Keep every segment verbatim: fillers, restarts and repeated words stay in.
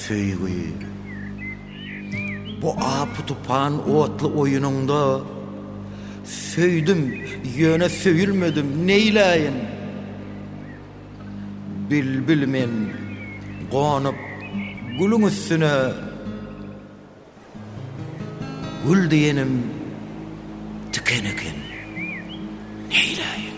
söýgi. Bu apy tupan otly oýununda söýdüm, ýöne söýülmedim, neýläýin? Bilbil men gonyp gülüň üstüne, gül diýenim tiken eken, neýläýin?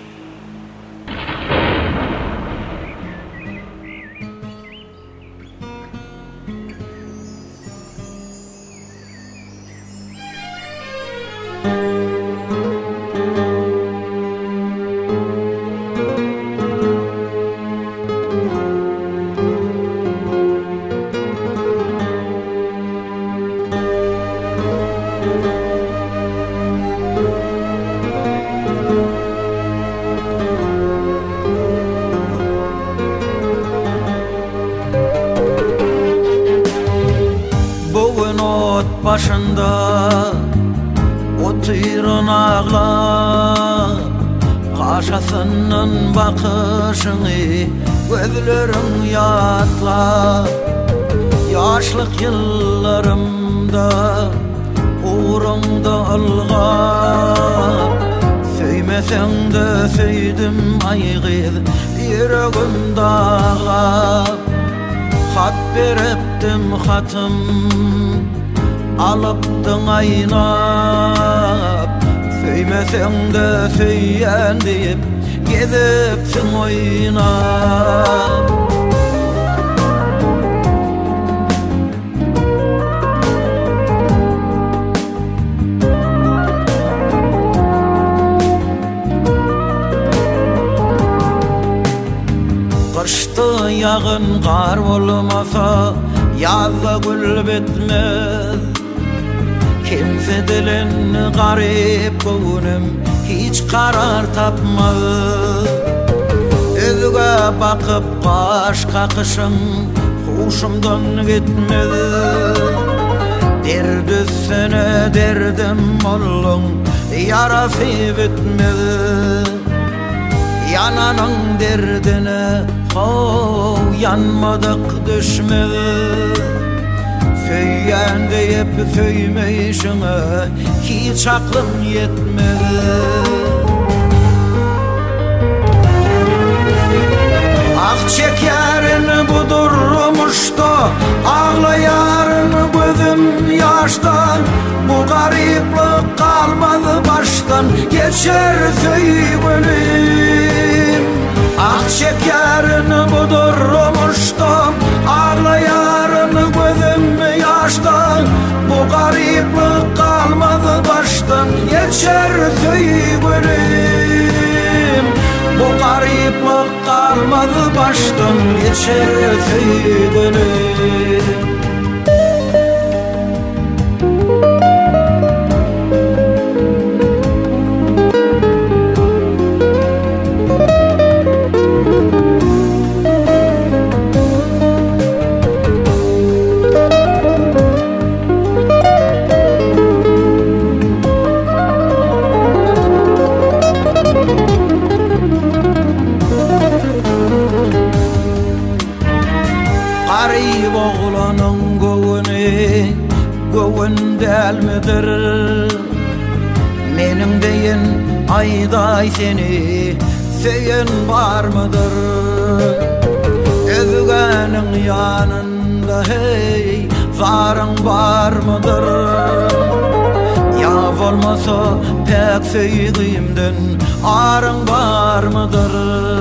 Başında oturun ağla, kaşasının bakışını gözlerim yatla. Yaşlık yıllarımda uğrunda alğap, söymesen de söydüm aygız yüreğim dağlap. Hat beripdim hatım alıpdın aynap, söymesen de söyyen deyip gezipsin oynap. Kışta yağın kar olmasa yazda gül bitmez. Kimse dilin garip gönlüm hiç karar tapmaz. Özüge bakıp kaş kakışın huşumdan gitmez. Derd üstüne derdim oldun, yarası bitmez. Yananın derdine oh, yanmadık düşmez. Söyyen deyip söymeyişine hiç aklım yetmedi. Ah çekerin bu durmuşta, ağlayarın gözüm yaştan. Bu gariplik kalmadı baştan, geçer söygülüm. Ah çekerin bu durmuşta, ağlayarın gözüm yaştan. Bu gariplik kalmadı baştan, geçer söygülüm. Bu gariplik kalmadı baştan, geçer söygülüm. Garip oğlanın göğünü göğün delmidir. Menin deyin ayday seni söyyen var mıdır? Özgenin yanında hey zarın var mıdır? Ya olmasa pek söygüyümden arın var mıdır?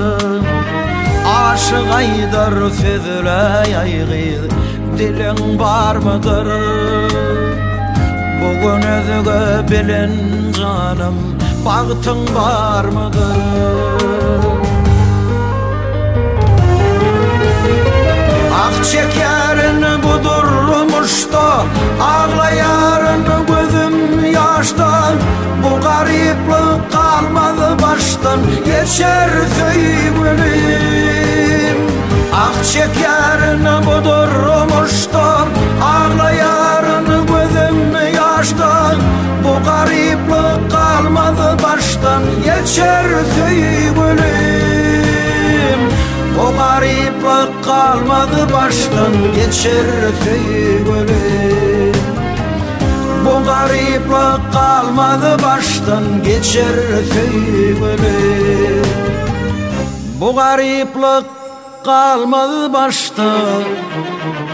Aşık aydar sözüle yaygı dilin var mıdır? Bugün özüge bilin canım baktın var mıdır? Ah çekerin bu durmuşta, ağlayarın gözüm yaştan. Bu gariplik kalmadı baştan, geçer söygülüm. Ah çekerin bu durmuşta, ağlayarın gözüm yaştan. Bu gariplik kalmadı baştan, geçer söygülüm. Bu gariplik kalmadı baştan geçer söygülüm. Bu gariplik kalmadı baştan geçer söygülüm. Bu gariplik kalmadı baştan